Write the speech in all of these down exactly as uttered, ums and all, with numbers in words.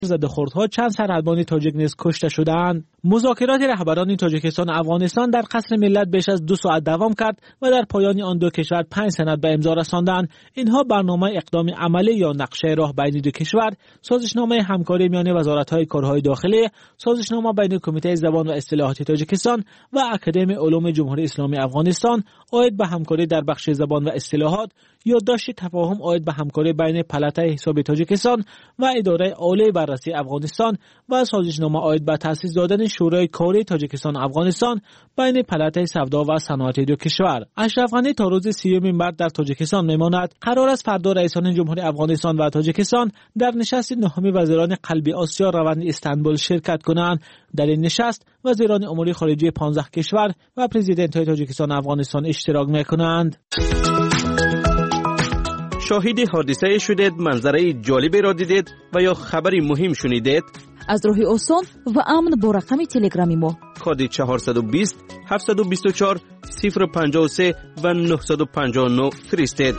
زده‌خوردها چند سرهنگان تاجیک نیز کشته شدند. مذاکرات رهبران تاجیکستان و افغانستان در قصر ملت بیش از دو ساعت دوام کرد و در پایان آن دو کشور پنج سند به امضا رساندند. اینها برنامه اقدام عملی یا نقشه راه بین دو کشور، سازشنامه همکاری میان وزارت‌های کارهای داخلی، سازشنامه بین کمیته زبان و اصطلاحات تاجیکستان و اکادمی علوم جمهوری اسلامی افغانستان عاید به همکاری در بخش زبان و اصطلاحات، یادداشت تفاهم عاید به همکاری بین پلاتای حساب تاجیکستان و اداره عالی بررسی افغانستان و سازشنامه عاید به تأسیس دادن شورای کاری تاجیکستان و افغانستان بین پلاتای سودا و صنعت دو کشور. اشرف غنی تا روز سیوم مارس در تاجیکستان میماند. قرار است فردا رئیسان جمهوری افغانستان و تاجیکستان در نشست نهم وزیران قلبی آسیا روند استانبول شرکت کنند. در این نشست وزیران امور خارجه پانزده کشور و پرزیدنت‌های تاجیکستان و افغانستان اشتراک میکنند. شاهد حادثه شدید، منظره جالبی را دیدید و یا خبری مهم شنیدید؟ از راه آسان و امن با رقم تلگرامی ما کد چهارصد و بیست هفتصد و بیست و چهار صفر پنجاه و سه و نهصد و پنجاه و نه فرستید.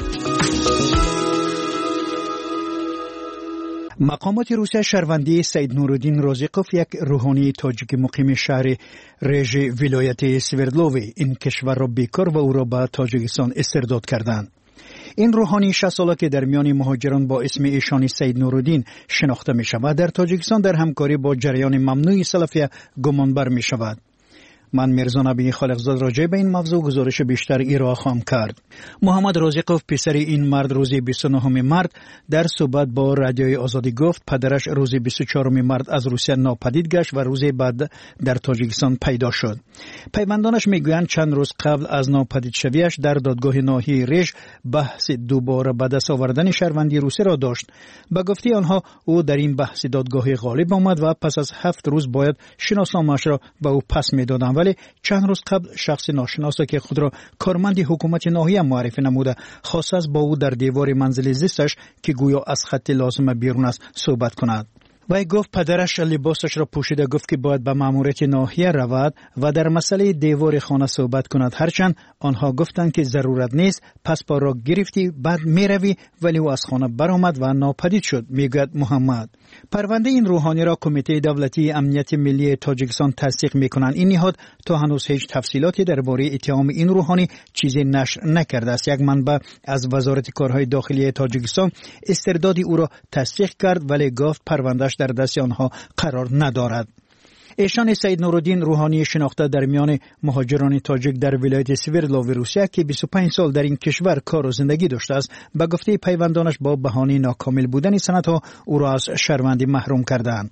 مقامات روسیه شهروندی سید نورالدین رازیقوف، یک روحانی تاجیک مقیم شهر رژ ولایت سوردلوو این کشور را بیکار و او را به تاجیکستان استرداد کردند. این روحانی شصت ساله که در میان مهاجران با اسم ایشانی سید نورالدین شناخته می شود، در تاجیکستان در همکاری با جریان ممنوع سلفیه گمانبر می شود. من میرزا نبی خالقزاد راجع به این موضوع گزارش بیشتر ایرا خواهم کرد. محمد رازیقوف پسر این مرد روز بیست و نهم مارس در صحبت با رادیوی آزادی گفت پدرش روز بیست و چهارم مارس از روسیه ناپدید گشت و روز بعد در تاجیکستان پیدا شد. پیوندانش میگویند چند روز قبل از ناپدید شویش در دادگاه ناحیه رژ بحث دوباره به دست آوردن شهروندی روسی را داشت. به گفته آنها او در این بحث دادگاه غالب آمد و پس از هفت روز باید شناسنامه‌اش را به او پس میدادند، ولی چند روز قبل شخص ناشناس که خود را کارمند حکومت ناحیه معرفی نموده خواست از با او در دیوار منزل زیستش که گویا از خط لازم بیرون است صحبت کند. وی گفت پدرش لباسش را پوشیده، گفت که باید به ماموریت ناحیه رود و در مسئله دیوار خانه صحبت کند، هرچند آنها گفتند که ضرورت نیست. پس پا را گرفتی بعد می روی، ولی او از خانه برآمد و ناپدید شد، میگوید محمد. پرونده این روحانی را کمیته دولتی امنیت ملی تاجیکستان تصدیق میکنند. این نهاد تا هنوز هیچ تفصیلاتی درباره اتهام این روحانی چیزی نشر نکرده است. یک منبع از وزارت کارهای داخلی تاجیکستان استرداد او را تصدیق کرد، ولی گفت پروندهش در دست آنها قرار ندارد. ایشان سید نورالدین روحانی شناخته در میان مهاجران تاجیک در ولایت سوردلوو روسیه که بیست و پنج سال در این کشور کار و زندگی داشته است، به گفته پیوندانش با بهانه ناکامل بودن سندها او را از شهروندی محروم کردند.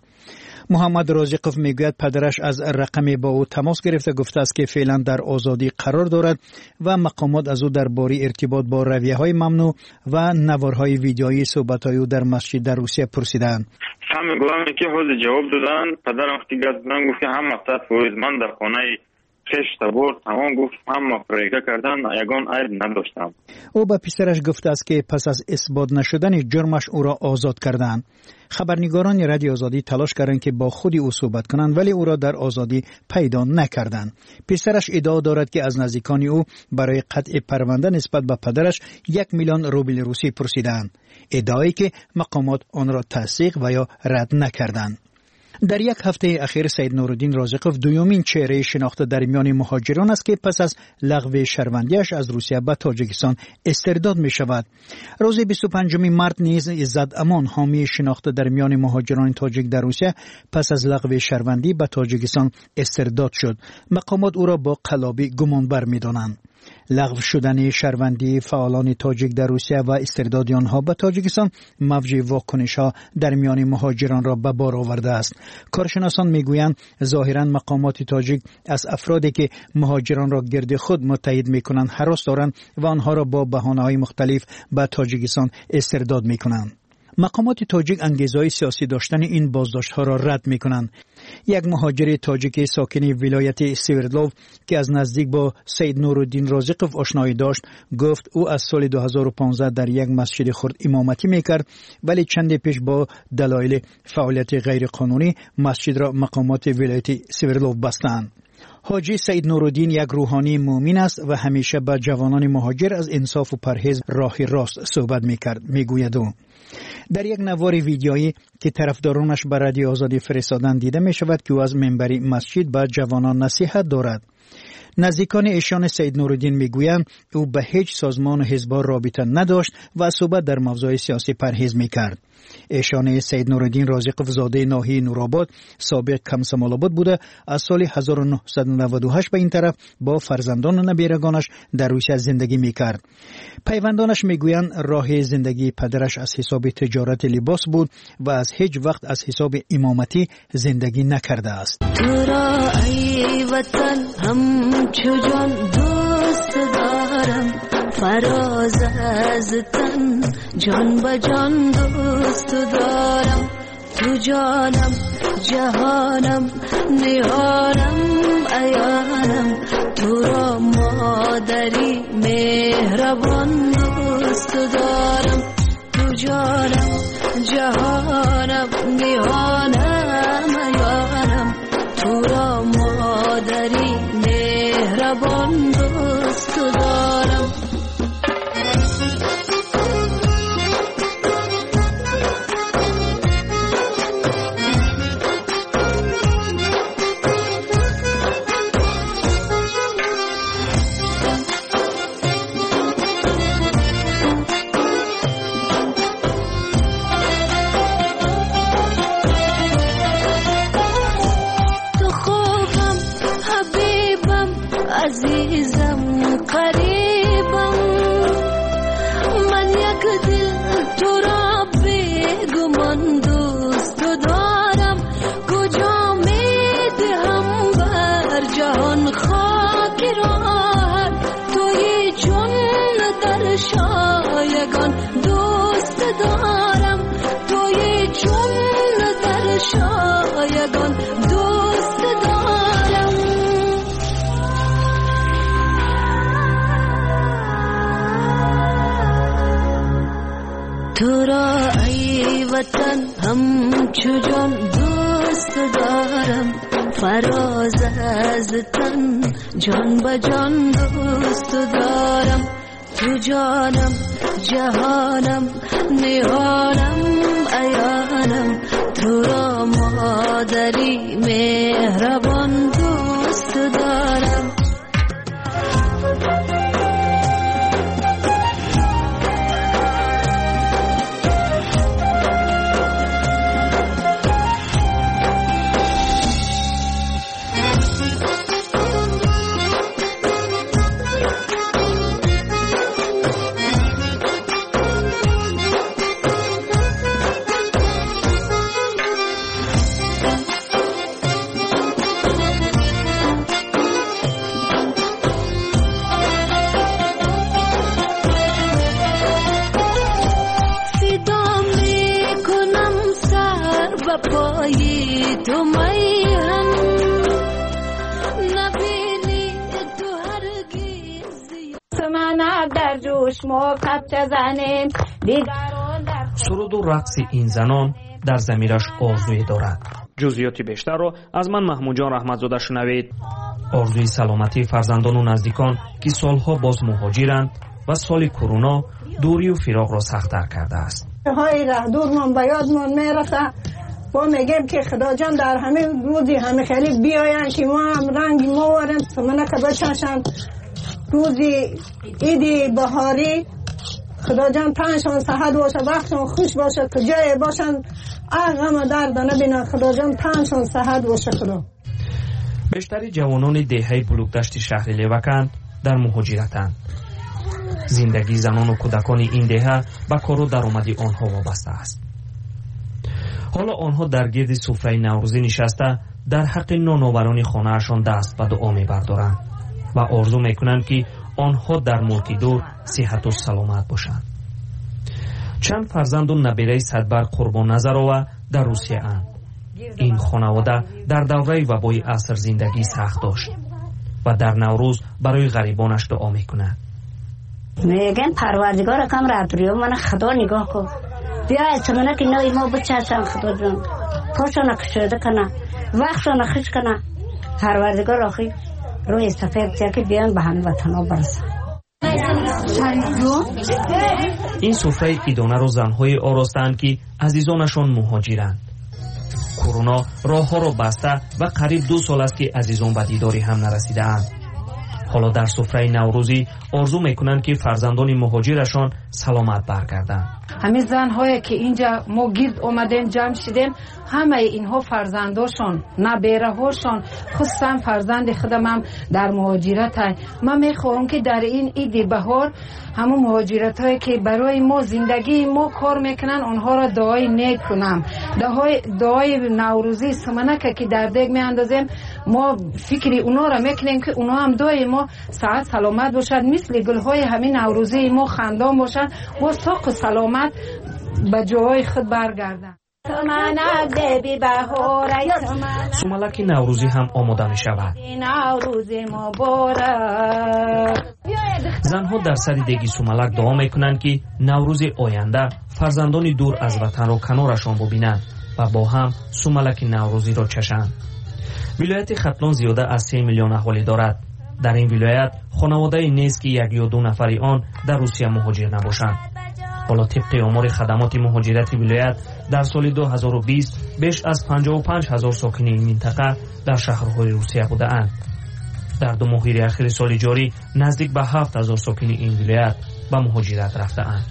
محمد رازیقوف میگوید پدرش از رقمی با او تماس گرفته، گفته است که فعلا در آزادی قرار دارد و مقامات از او درباره ارتباط با رویه‌های ممنوع و نوارهای ویدیویی صحبت‌های او در مسجد در روسیه پرسیدند. همه گفتن که حاضر جواب دادن. پدرم وقتی گفتن گفت که هم مقصد فوریز من در خانه خشت برد تمام، گفت هم مفرقه کردن، یگان عیب نداشتم. او به پسرش گفته است که پس از اثبات نشدن جرمش او را آزاد کردند. خبرنگاران رادیو آزادی تلاش کردند که با خودی او صحبت کنند، ولی او را در آزادی پیدا نکردند. پسرش ادعا دارد که از نزدیکان او برای قطع پرونده نسبت به پدرش یک میلیون روبل روسی پرسیدند، ادعایی که مقامات آن را تصدیق و یا رد نکردند. در یک هفته اخیر سید نورالدین رازیقوف دومین چهره شناخته در میان مهاجران است که پس از لغو شهروندیش از روسیه به تاجیکستان استرداد می شود. روز بیست و پنجم مارس نیز عزت امان، حامی شناخته در میان مهاجران تاجیک در روسیه، پس از لغو شهروندی به تاجیکستان استرداد شد. مقامات او را با قلابی گمانبر می دانند. لغو شدن شهروندی فعالان تاجیک در روسیه و استرداد آنها به تاجیکستان موج واکنش‌ها در میان مهاجران را به بار آورده است. کارشناسان میگویند ظاهراً مقامات تاجیک از افرادی که مهاجران را گرد خود متحد میکنند هراس دارند و آنها را با بهانه‌های مختلف به تاجیکستان استرداد میکنند. مقامات تاجیک انگیزه‌های سیاسی داشتن این بازداشت‌ها را رد می‌کنند. یک مهاجر تاجیک ساکن ولایت سوردلوو که از نزدیک با سید نورالدین رازیقوف آشنایی داشت، گفت او از سال دو هزار و پانزده در یک مسجد خرد امامتی می‌کرد، ولی چند پیش با دلایل فعالیت غیرقانونی مسجد را مقامات ولایت سوردلوو بستند. حاجی سید نورالدین یک روحانی مؤمن است و همیشه با جوانان مهاجر از انصاف و پرهیز راه راست صحبت میکرد. میگوید او در یک نوار ویدیویی که طرفدارانش به رادیو آزادی فرستادن دیده می شود که او از منبر مسجد به جوانان نصیحت دارد. نزدیکان ایشان سید نورالدین میگویند او به هیچ سازمان و حزب رابطه نداشت و صحبت در موضوع سیاسی پرهیز میکرد. ایشان سید نورالدین رازقوف زاده ناحیه نورآباد سابق کمسمال‌آباد بوده. از سال هزار و نهصد و نود و هشت به این طرف با فرزندان و نبیرگانش در روسیه زندگی میکرد. پیوندانش میگویند راه زندگی پدرش از حساب تجارت لباس بود و از هیچ وقت از حساب امامتی زندگی نکرده است. تو را ای وطن همچو جان دوست دارم، فراز از تن جان به جان دوست دارم. تو جانم جهانم نهانم عیانم، تو را مادری مهربان دوست دارم. تو جانم جهانم نهانم عیانم، تو را مادری مهربان دوست دارم. عزیزم قریبم، من یک دل تو را بیگمان دوست دارم. کجا می دهم بر جهان خاک راحت، توی چون در شایگان دوست دارم. توی چون در شایگان دوست دارم. تو را ای وطن همچو جان دوست دارم، فراز از تن جان به جان دوست دارم. تو جانم جهانم نهانم عیانم، تو را مادری مهربان دوست دارم. تو میهم نبینی تو هرگز سمنه در جوش موقت زنیم دیگران در سرود و رقص این زنان در ضمیرش آرزویی دارد. جزئیات بیشتر را از من محمود جان رحمتزاده شنوید. آرزوی سلامتی فرزندان و نزدیکان که سالها باز مهاجرند و سال کرونا دوری و فراق را سخت‌تر کرده است. های ره دورمان به یادمان میرسه. ما میگیم که خدا جان در همه روزی همه خیلی بیاین که ما هم رنگ موارن سمنه که بچشن روزی ایدی بهاری. خدا جان تنشان صحت باشه، وقتشان خوش باشه، کجای باشن غم درد نبینن. خدا جان تنشان صحت باشه. خدا بیشتری جوانان دهه بلوکدشت شهر لیوکن در مهاجرتند. زندگی زنان و کودکان این دهه به کار و درآمد آنها وابسته است. حالا آنها در گرد سفره نوروزی نشسته در حق نانآوران خانه‌شان دست به دعا می‌بردارند و آرزو می‌کنند که آنها در ملک دور صحت و سلامت باشند. چند فرزند و نبیره صدبر قربان نظرآور در روسیه اند. این خانواده در دوره وبای عصر زندگی سخت داشت و در نوروز برای غریبانش دعا می‌کنند. میگن پروردگار کم راتریو من خدا نگاه کن، بیا اسمونه که نوی ما بچه‌شان خدا جان پاشو نکشیده کنه، وقتشو نخش کنه. پروردگار آخی روی سفید که بیان به همه وطن ها برسن. این سفره ایدانه رو زنهای آراستند که عزیزانشان مهاجرند. کرونا راه ها رو بسته و قریب دو سال است که عزیزان به دیداری هم نرسیده اند. حالا در سفره نوروزی آرزو میکنند که فرزندان مهاجرشان سلامت برگردند. همین زنهایی که اینجا ما گرد اومدیم جمع شدیم، همه اینها فرزنداشون نبیره هاشون خصوصا فرزند خودم هم در مهاجرت های. من میخوام که در این عید بهار همون مهاجرت هایی که برای ما زندگی ما کار میکنن اونها را دعای نیک کنم. دعای, دعای نوروزی سمنک که در دیگ میاندازیم، ما فکری اونا را میکنیم که اونا هم دعای ما ساعت سلامت باشد، مثل گل های همین نوروزی ما خندان باشد و ساق سلامت به جای خود برگردن. سوملک نوروزی هم آماده می شود. زنها در سر دیگی سوملک دعا می کنند که نوروز آینده فرزندان دور از وطن را کنارشان ببینند و با هم سوملک نوروزی را چشند. ولایت ختلان زیاده از سه میلیون اهالی دارد. در این ولایت خانواده نیست که یک یا دو نفری آن در روسیه مهاجر نباشند. حالا طبق آمار خدمات مهاجرت ولایت در سال دو هزار و بیست بیش از پنجاه و پنج هزار ساکن این منطقه در شهرهای روسیه بودند. در دو ماه اخیر سال جاری نزدیک به هفت هزار ساکن این ولایت به مهاجرت رفته‌اند.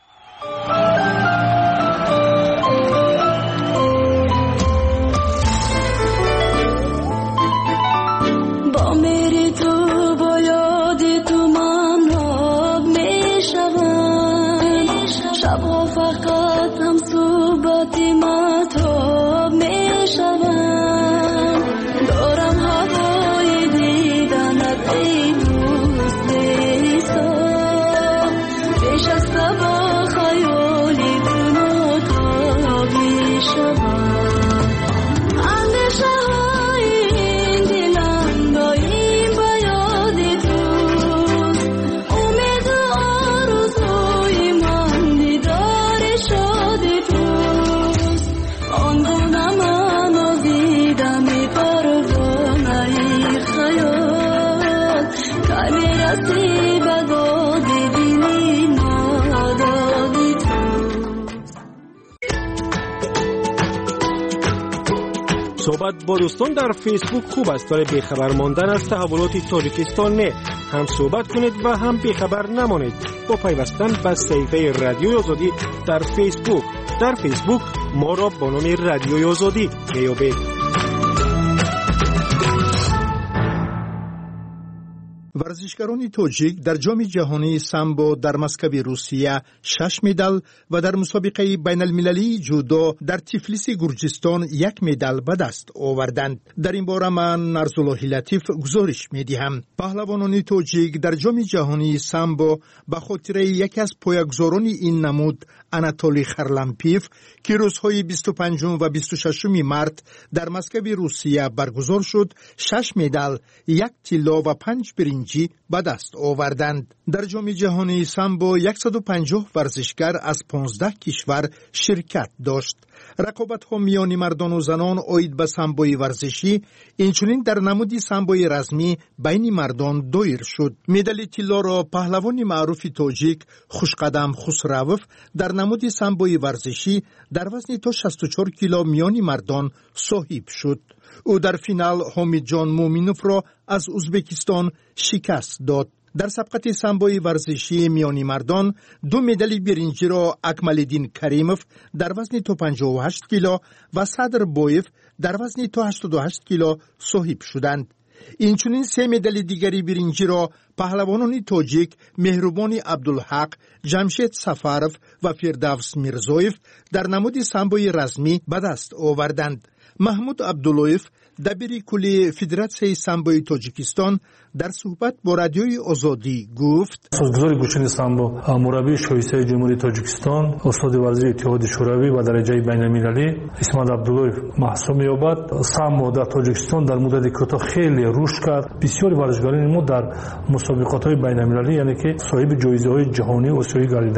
صحبت با دوستان در فیسبوک خوب است، ولی بیخبر ماندن از تحولات تاجیکستان نه. هم صحبت کنید و هم بیخبر نمانید با پیوستن به صفحه رادیوی آزادی در فیسبوک. در فیسبوک ما را با نام رادیوی آزادی بیابید. ورزشکاران تاجیک در جام جهانی سامبو در مسکو روسیه شش مدال و در مسابقه بین المللی جودو در تیفلیس گرجستان یک مدال به دست آوردند. در این باره من نرزالله لطیف گزارش می‌دهم. پهلوانان تاجیک در جام جهانی سامبو به خاطر یکی از پایه‌گذاران این نمود آناتولی خرلمپیف که روزهای بیست و پنجم و بیست و ششم مارس در مسکو روسیه برگزار شد، شش مدال، یک طلا و پنج برنجی به دست آوردند. در جام جهانی سامبو صد و پنجاه ورزشکار از پانزده کشور شرکت داشت. رقابت‌ها میان مردان و زنان عاید به سامبوی ورزشی اینچنین در نمود سامبوی رسمی بین مردان دایر شد. مدال طلا را پهلوان معروف تاجیک خوشقدم خسروف در نمود سامبوی ورزشی در وزن تا شصت و چهار کیلو میان مردان صاحب شد. او در فینال حامد جان مومینوف را از ازبکستان شکست داد. در سبقت سامبوی ورزشی میانی مردان دو مدال برنجی را اکمالدین کریموف در وزن تا پنجاه و هشت کیلو و صدر بویف در وزن تا هشتاد و هشت کیلو صاحب شدند. اینچنین سه مدال دیگری برنجی را پهلوانان تاجیک مهربان عبدالحق، جمشید سفارف و فردوس میرزویف در نمود سامبوی رسمی به دست آوردند. محمود عبداللهیف دبیر کلی فدراسیون سامبوی تاجیکستان در صحبت با رادیوی آزادی گفت: سازگزار گوشین سامبو مربی شایسته جمهوری تاجیکستان، استاد ورزشی اتحاد شوروی و درجه بین‌المللی اسمت عبداللهیف محسوب می‌یابد. سامبو در تاجیکستان در مدت کوتاه خیلی رشد کرد. بسیاری ورزشکاران ما در مسابقات‌های بین‌المللی یعنی که صاحب جایزه‌های جهانی و آسیایی گردیدند.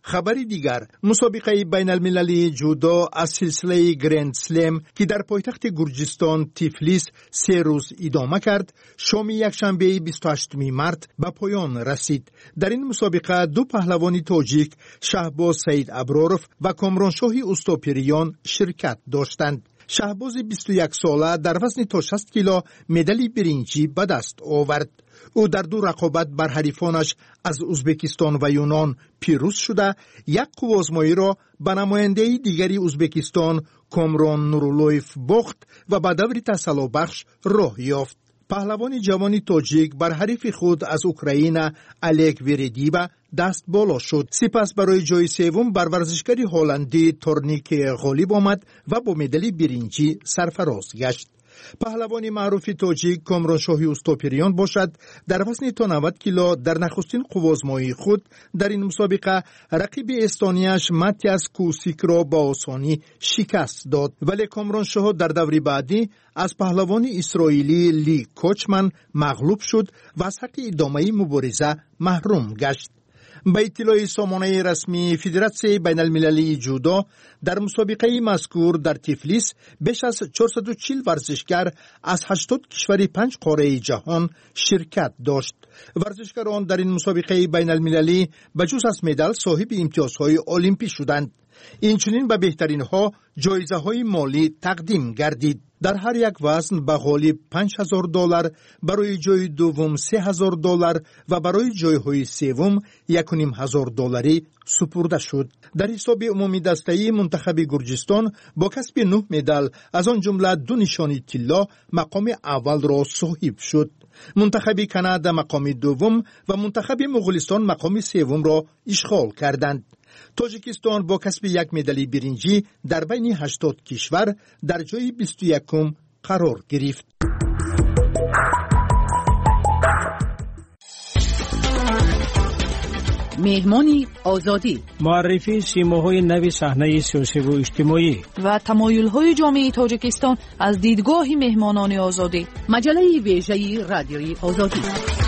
خبری دیگر، مسابقه بین المللی جودو از سلسله گرند سلم که در پایتخت گرجستان تیفلیس سه روز ادامه کرد، شام یکشنبه بیست و هشتم مارس به پایان رسید. در این مسابقه دو پهلوان تاجیک، شهباز سید ابراروف و کامرانشاه اوستاپیریان شرکت داشتند. شهباز بیست و یک ساله در وزن تا شصت کیلو مدال برنجی به دست آورد. او در دو رقابت بر حریفانش از ازبکستان و یونان پیروز شده، یک قوازمایی را به نماینده دیگری ازبکستان کامران نورولویف باخت و به دور تسلا بخش راه یافت. پهلوان جوان تاجیک بر حریف خود از اوکراین الک ویردیبا دست بالا شد. سپس برای جای سوم بر ورزشکاری هلندی تورنیک غالب آمد و با مدال برنجی سرفراز گشت. پهلوان معروف تاجیک کامرانشاه اوستاپیریان باشد، در وزن تا نود کیلو در نخستین قوازمایی خود در این مسابقه رقیب استونیاش ماتیاس کوسیک را با آسانی شکست داد، ولی کامرانشاه در دور بعدی از پهلوان اسرائیلی لی کوچمن مغلوب شد و از حق ادامه مبارزه محروم گشت. به اطلاع سامانه رسمی فدراسیون بین المللی جودو، در مسابقه مذکور در تیفلیس بیش از چهارصد و چهل ورزشگر از هشتاد کشور پنج قاره جهان شرکت داشت. ورزشکاران در این مسابقه بین المللی بجز از مدال صاحب امتیازهای المپی شدند. اینچنین به بهترین ها جایزه های مالی تقدیم گردید. در هر یک وزن به غالب پنج هزار دلار، برای جای دوم سه هزار دلار و برای جایهای سوم یک و نیم هزار دلاری سپرده شد. در حساب عمومی دسته‌ای منتخب گرجستان با کسب نه مدال از آن جمله دو نشانی طلا مقام اول را صاحب شد. منتخب کانادا مقام دوم و منتخب مغولستان مقام سوم را اشغال کردند. تاجیکستان با کسب یک مدال برنجی در بین هشتاد کشور در جای بیست و یکم قرار گرفت. مهمانی آزادی، معرفی سیماهای نوی صحنه سیاسی و اجتماعی و تمایل‌های جامعه تاجیکستان از دیدگاه مهمانان آزادی. مجله ویژه رادیوی آزادی.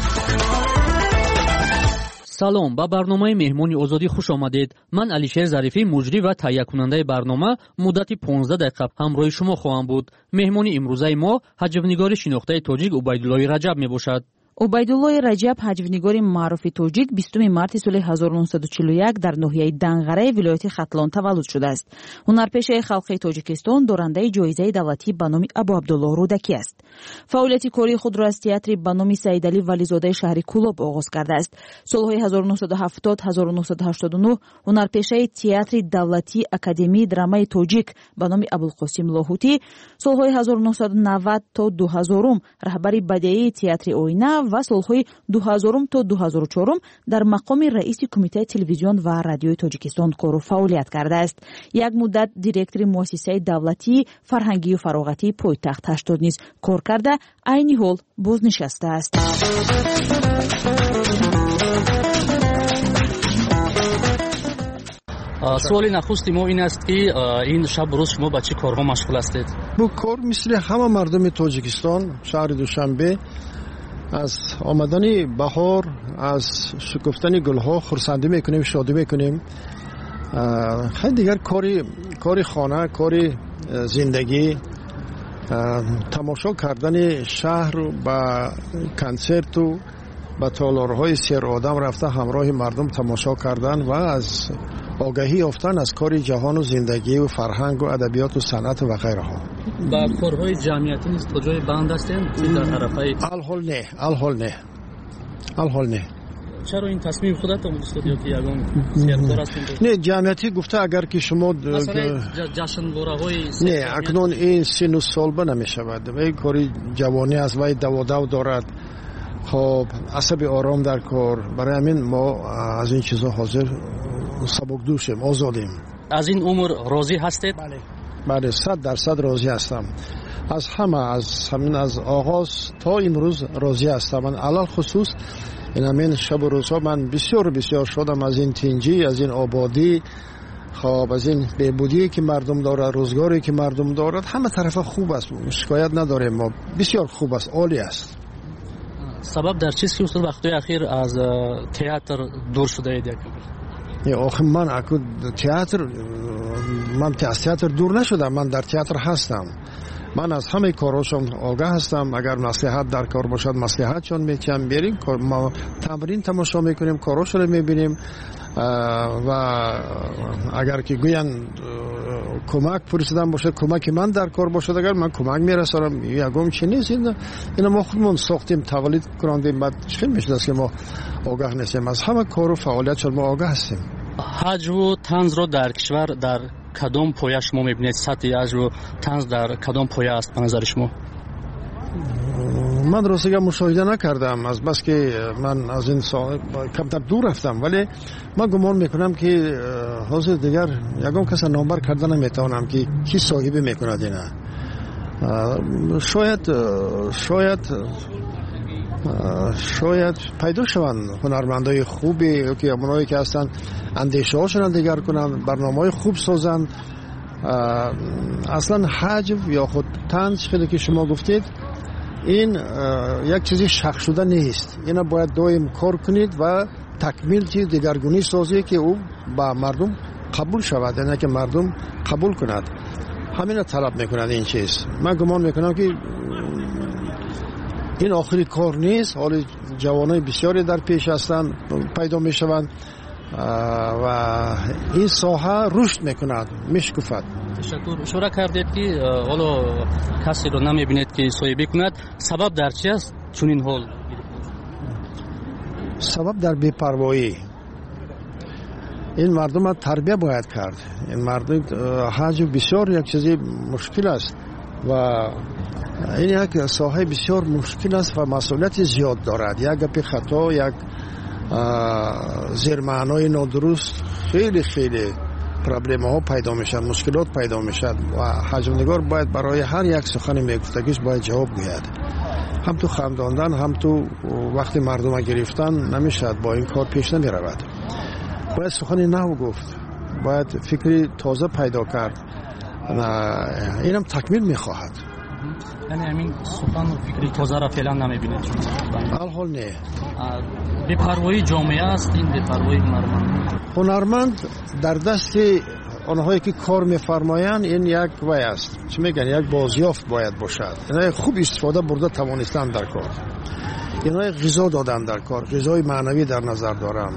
سلام، با برنامه مهمانی آزادی خوش آمدید. من علیشیر ظریفی، مجری و تهیه کننده برنامه، مدت پانزده دقیقه همراه شما خواهم بود. مهمانی امروزه ما حجب‌نگار شناخته تاجیک عبیدالله رجب می باشد. عبیدالله رجب حجب‌نگار معروف تاجیک بیستم مارس سال هزار و نهصد و چهل و یک در ناحیه دنغره ولایت ختلان تولد شده است. هنرپیشه خلقی تاجیکستان دارنده جایزه دولتی به نام ابو عبدالله رودکی است. فعالیت کاری خود را از تئاتر به نام سیدعلی ولیزاده شهر کولاب آغاز کرده است. سالهای هزار و نهصد و هفتاد تا هزار و نهصد و هشتاد و نه هنرپیشه تئاتر دولتی اکادمی درامای تاجیک به نام ابوالقاسم لاهوتی، سالهای هزار و نهصد و نود تا دو هزار رهبر بدیعی تئاتر آینه و سالهای دو هزار تا دو هزار و چهار در مقام رئیس کمیته تلویزیون و رادیوی تاجیکستان کار و فعالیت کرده است. یک مدت دیرکتور مؤسسه دولتی فرهنگی و فراغتی پایتخت هشتاد نیز کار کرده، عین حال بازنشسته است. سوال نخست ما این است که این شب روز شما با چه کارها مشغول هستید؟ با کار مثل همه مردم تاجیکستان شهر دوشنبه از آمدن بهار، از شکفتن گلها خرسندی میکنیم، شادی میکنیم. خیلی دیگر کاری کاری خانه، کاری زندگی، تماشا کردن شهر با کنسرت و با تالارهای سیر آدم رفته همراه مردم تماشا کردن و از آگاهی یافتن از کار جهان و زندگی و فرهنگ و ادبیات و صنعت و غیره ها. با کارهای جمعیتی نیست تا جای بند هستین در طرفای الحال نه الحال نه الحال نه چرا این تصمیم خودت آمد استودیو که یگان سیرکار هستین؟ نه جمعیتی گفته اگر که شما مثلا جشنواره‌های نه اکنون این سن و سال نمی شود و این کاری جوانی از وی دوادو دارد. خب عصب آرام در کار، برای همین ما از این چیزا حاضر سبک دوشیم، آزادیم. از این عمر راضی هستید؟ بله بله صد درصد راضی هستم. از همه، از همین از آغاز تا امروز راضی هستم. من علل خصوص این همین شب و روزها من بسیار بسیار شدم از این تنجی، از این آبادی، خب از این بهبودی که مردم دارد، روزگاری که مردم دارد، همه طرف خوب است، شکایت نداریم ما، بسیار خوب است، عالی است. سبب در چیست که اصلا وقتی اخیر از تئاتر دور شده اید؟ آخه من اکو تئاتر من از تئاتر دور نشدم، من در تئاتر هستم. من از همه کاراشون آگاه هستم. اگر مصلحت در کار باشد مصلحتشون میتیم بریم، ما تمرین تماشا میکنیم، کاراشون رو میبینیم و اگر که گوین کمک پرسیدن باشه کمک من در کار باشد اگر من کمک میرسانم. یگم چی نیست، اینا ما خودمون ساختیم تولید کردیم، بعد چی میشه که ما آگاه نیستیم؟ از همه کار و فعالیت ما آگاه هستیم. حج و طنز رو در کشور در کدام پایه شما میبینید؟ سطح حج و طنز در کدام پایه است به نظر شما؟ من راستیگه مشاهده نکردم، از بس که من از این سال کمتر دور رفتم، ولی من گمان میکنم که حاضر دیگر یکم کس نامبر کردن نمیتونم که کی صاحبی میکند اینا. شاید شاید شاید پیدا شوند هنرمندای خوبی که اونایی که هستن اندیشه هاشون دیگر کنن، برنامه‌های خوب سازن. اصلا حج یا خود طنز خیلی که شما گفتید این یک چیزی شخص شده نیست، اینا باید دائم کار کنید و تکمیل چیز دیگرگونی سازی که او با مردم قبول شود، یعنی که مردم قبول کند. همین طلب میکنند این چیز. من گمان میکنم که این آخری کار نیست، حالی جوانای بسیاری در پیش هستند پیدا میشوند و این ساحه رشد میکند، میشکفد. تشکر. اشاره کردید که حالا کسی رو نمیبینید که صاحبی کند، سبب در چی است چون این حال؟ سبب در بی‌پروایی. این مردم تربیه باید کرد. این مردم حج بسیار یک چیزی مشکل است و این یک ساحه بسیار مشکل است و مسئولیت زیاد دارد. یک گپ خطا، یک زیر معنای نادرست خیلی خیلی پرابلم ها پیدا میشن، مشکلات پیدا میشن و حجمنگار باید برای هر یک سخن میگفتگیش باید جواب گوید. هم تو خنداندن هم تو وقتی مردم گرفتن نمیشد، با این کار پیش نمی رود. باید سخنی نو گفت، باید فکری تازه پیدا کرد. اینم تکمیل میخواهد. یعنی همین سخن و فکری تازه را فعلا نمیبینید؟ الحال نه. بی‌پروایی جامعه است این بی‌پروایی هنرمند. هنرمند در دست آنهایی که کار میفرمایند این یک وای است، چی میگن یک بازیافت باید باشد. اینا خوب استفاده برده توانستن در کار، اینا غذا دادن در کار، غذای معنوی در نظر دارم.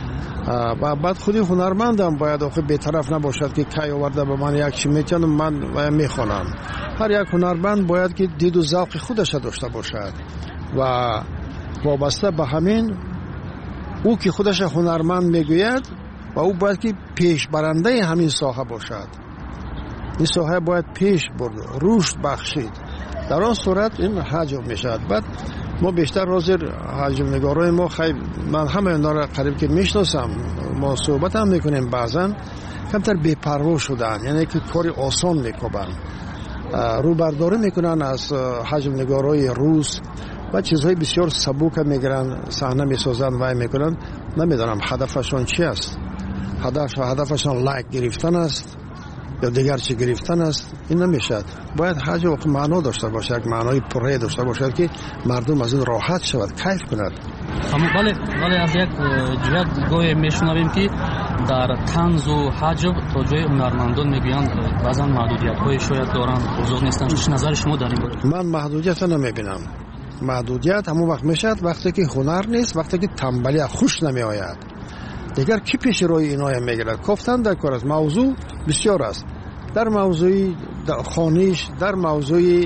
و بعد خودی هنرمندم باید آخه بی‌طرف نباشد که کی آورده به من یک چی میتونم من میخوانم. هر یک هنرمند باید که دید و ذوق خودش داشته باشد و وابسته به همین او که خودش هنرمند میگوید و او باید که پیش برنده همین ساحه باشد. این ساحه باید پیش برد، رشد بخشید. در آن صورت این حجم میشد. بعد ما بیشتر حاضر حجم نگارای ما خیلی من همه اینا را قریب که میشناسم، ما صحبت هم میکنیم، بعضا کمتر بی‌پروا شدن، یعنی که کاری آسان میکنن، رو برداری میکنن از حجم نگارای روز و چیزهای بسیار سبک میگیرن، صحنه میسازن و میکنن. نمیدونم هدفشون چی است. هدف هدفشون لایک گرفتن است یا دیگر چی گرفتن است؟ این نمیشد. باید حج و معنا داشته باشه، یک معنای پره داشته باشه که مردم از این راحت شود، کیف کند. اما بله بله از یک جهت گوی میشنویم که در طنز و حج تا جای هنرمندان میگویند بعضا محدودیت های شاید دارن، بزرگ نیستن. چه نظر شما در این باره؟ من محدودیت نمیبینم. محدودیت همون وقت میشد وقتی که هنر نیست، وقتی که تنبلی خوش نمی آید. دیگر کی پیش روی اینای میگیرد؟ گفتن در کار است. موضوع بسیار است، در موضوع خانیش، در موضوع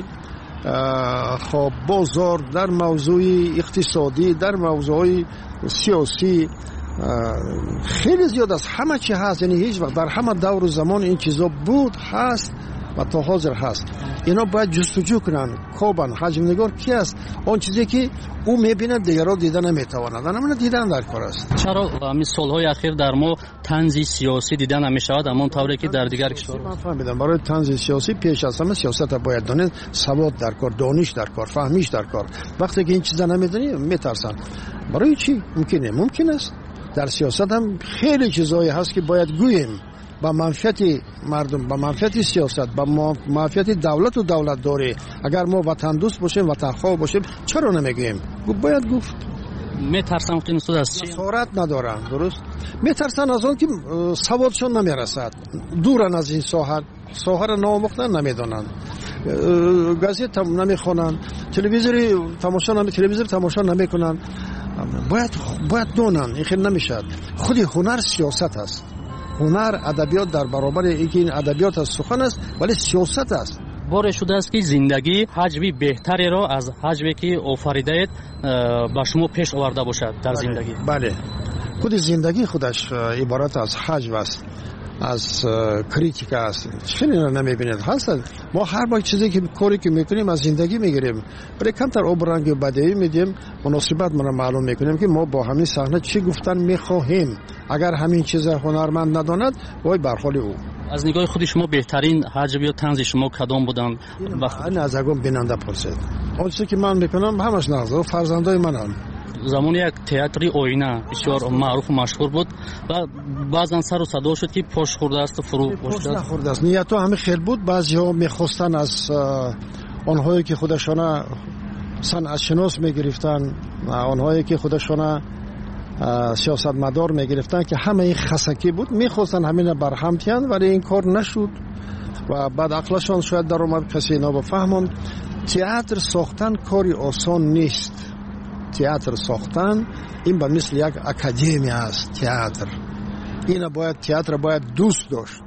خواب بازار، در موضوع اقتصادی، در موضوع سیاسی، خیلی زیاد است. همه چی هست، یعنی هیچ وقت در همه دور و زمان این چیزا بود، هست و تا حاضر هست. اینا باید جستجو کنن، کوبن. حجم نگار کی است؟ اون چیزی که او میبیند دیگران دیدن نمیتواند، اما دیدن در کار است. چرا همین سالهای اخیر در ما طنز سیاسی دیدن نمیشود اما طوری که در دیگر کشورها؟ من فهمیدم برای طنز سیاسی پیش از همه سیاست باید دانید، سواد در کار، دانش در کار، فهمیش در کار. وقتی که این چیزا نمیدونی میترسن. برای چی؟ ممکنه ممکن است. در سیاست هم خیلی چیزایی هست که باید گوییم با منفعت مردم، با منفعت سیاست، با منفعت دولت و دولت داری. اگر ما وطن دوست باشیم، وطن خواه باشیم، چرا نمیگیم؟ باید گفت. میترسن وقتی نسود است جسارت ندارن. درست میترسن از اون که سوادشون نمیرسد، دورن از این ساحت، ساحت را نامختن نمیدونن، گازت نمیخونن، تلویزیون تماشا نمی تلویزیون تماشا نمیکنن. باید باید دونن این خیلی نمیشد. خود هنر سیاست است. هنر ادبیات در برابر اینکه این ادبیات از سخن است ولی سیاست است. باره شده است که زندگی حجمی بهتری را از حجمی که آفریده با شما پیش آورده باشد در زندگی. بله خود زندگی خودش عبارت از حجم است، از کریتیک است. چنین را نمیبینید هست. ما هر با چیزی که کاری که میکنیم از زندگی میگیریم، ولی کمتر آب رنگ بدیهی میدیم، مناسبت ما معلوم میکنیم که ما با همین صحنه چی گفتن میخواهیم. اگر همین چیز هنرمند نداند وای بر حال او. از نگاه خود شما بهترین حجم یا طنز شما کدام بودند؟ این از اگم بیننده پرسید. اون چیزی که من میکنم همش نغزه فرزندای منم. زمان یک تئاتری آینه بسیار معروف و مشهور بود و بعضا سر و صدا شد که پشت خورده است فرو پشت نخورده است. نیت همه خیر بود. بعضی‌ها می‌خواستن از آنهایی که خودشان صنعت شناس می‌گرفتن، آنهایی که خودشان سیاستمدار می‌گرفتن که همه این خسکی بود، می‌خواستن همین برهم تیان ولی این کار نشد و بعد عقلشان شاید در اومد کسی اینا بفهمند. تئاتر ساختن کاری آسان نیست. تئاتر ساختن این به مثل یک اکادمی است. تئاتر این باید تئاتر باید دوست داشت.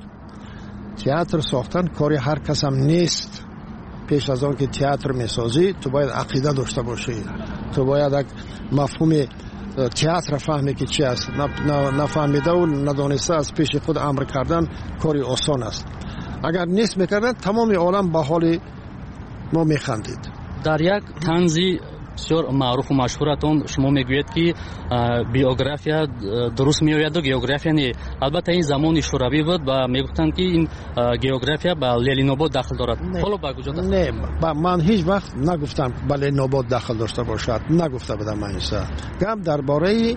تئاتر ساختن کاری هر کس هم نیست. پیش از آن که تئاتر میسازی تو باید عقیده داشته باشی، تو باید یک مفهوم تئاتر فهمی که چی است. نفهمیده و ندانسته از پیش خود امر کردن کاری آسان است. اگر نیست میکردن تمام عالم به حال ما میخندید. در یک طنزی بسیار معروف و مشهورتون شما میگوید که بیوگرافیا درست میآید و گئوگرافیا نه. البته این زمان شوروی بود و میگفتند که این گئوگرافیا به لنین‌آباد داخل دارد. حالا با کجا داخل؟ نه من هیچ وقت نگفتم به لنین‌آباد داخل داشته باشد، نگفته بودم من اینسا. گپ درباره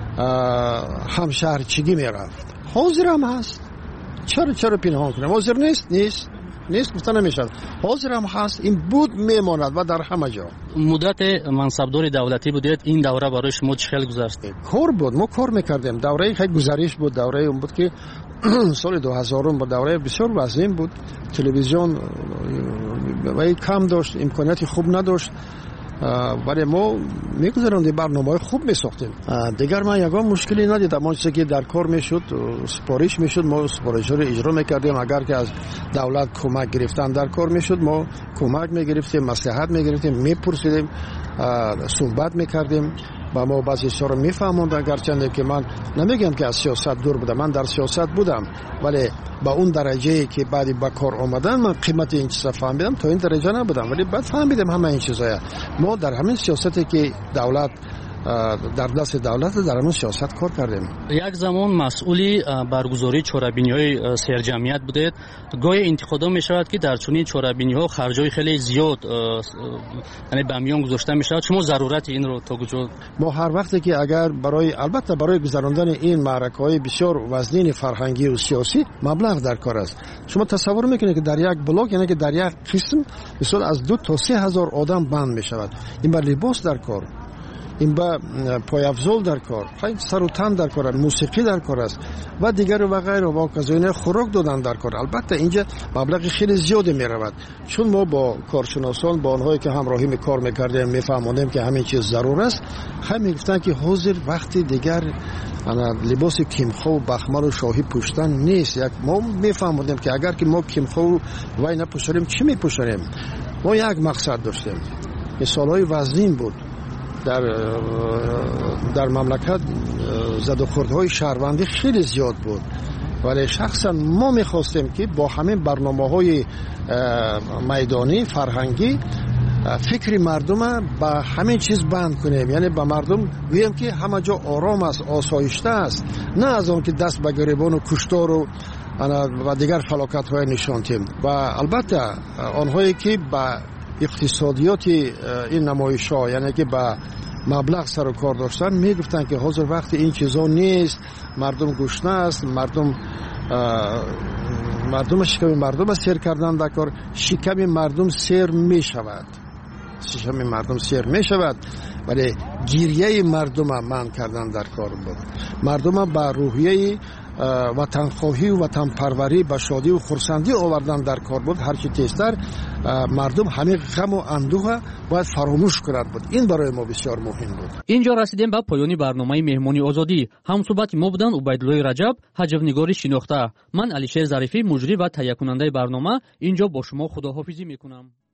همشهرچگی میرفت. حاضر هم هست. چرا چرا پنهان کنم؟ حاضر نیست نیست نیست گفته نمیشد. حاضر هم هست. این بود میماند و در همه جا. مدت منصبدار دولتی بودید، این دوره برای شما چه خیلی گذشت؟ کار بود، ما کار میکردیم. دوره خیلی گزارش بود. دوره اون بود که سال دو هزار بود. دوره بسیار وزین بود. تلویزیون ولی کم داشت، امکاناتی خوب نداشت، ولی ما میگذاریم برنامه‌های خوب میساختیم. دیگر من یگان مشکلی ندیدم. اون چیزی که در کار میشد سپارش میشد ما سپارش رو اجرا میکردیم. اگر که از دولت کمک گرفتن در کار میشد ما کمک میگرفتیم، مصلحت میگرفتیم، میپرسیدیم، صحبت میکردیم و ما بعضی چیزا رو میفهموندن. گرچند که من نمیگم که از سیاست دور بودم، من در سیاست بودم، ولی با اون درجه که بعدی با کار اومدن من قیمت این چیزا فهمیدم. تا این درجه نبودم ولی بعد فهمیدم همه این چیزا. ما در همین سیاستی که دولت در دست دولت در همون سیاست کار کردیم. یک زمان مسئولی برگزاری چهاربینی‌های سرجمعیت بودید. گاهی انتقاد می‌شود که در چنین چهاربینی‌ها خرجای خیلی زیاد یعنی به میان گذاشته می‌شود. شما ضرورت این رو تا کجا؟ ما هر وقتی که اگر برای البته برای گذراندن این معرکه‌های بسیار وزنین فرهنگی و سیاسی مبلغ در کار است. شما تصور می‌کنید که در یک بلاک یعنی که در یک قسم مثلا از دو تا سه هزار آدم بند می‌شود. این بر لباس در کار، این با پایافزول در کار، سر و تن در کار، موسیقی در کار است و دیگر و غیره و کازوینه خوراک دادن در کار. البته اینجا مبلغ خیلی زیادی می رود، چون ما با کارشناسان با آنهایی که همراهی می کار میکردیم میفهموندیم که همین چیز ضرور است. هم میگفتن که حاضر وقتی دیگر لباس کیمخو و بخمل و شاهی پوشتن نیست. یک ما میفهموندیم که اگر که ما کیمخو وای نپوشیم چی میپوشیم. ما یک مقصد داشتیم. مثالای وزین بود. در در مملکت زد و خوردهای شهروندی خیلی زیاد بود، ولی شخصا ما میخواستیم که با همین برنامه‌های میدانی فرهنگی فکری مردم با همین چیز بند کنیم. یعنی با مردم بگیم که همه جا آرام است، آسایشته است، نه از اون که دست به گریبان و کشتار و و دیگر فلاکت‌های نشانتیم. و البته آنهایی که با اقتصادیات این نمایش‌ها یعنی که با مبلغ سر و کار داشتن میگفتن که حاضر وقت این چیزا نیست، مردم گشنه است، مردم مردم شکم مردم سیر کردن در کار. شکم مردم سیر می شود، شکم مردم سیر می شود، ولی گریه مردم من کردن در کار بود. مردم با روحیه وطنخواهی و وطن پروری به شادی و خرسندی آوردن در کار بود. هر چی تیزتر مردم همه غم و اندوه باید فراموش کنند بود. این برای ما بسیار مهم بود. اینجا رسیدیم به پایان برنامه مهمانی آزادی. همصحبت ما بودند عبیدالله رجب، حجوینگار شناخته. من علیشیر ظریفی، مجری و تهیه کننده برنامه، اینجا با شما خداحافظی میکنم.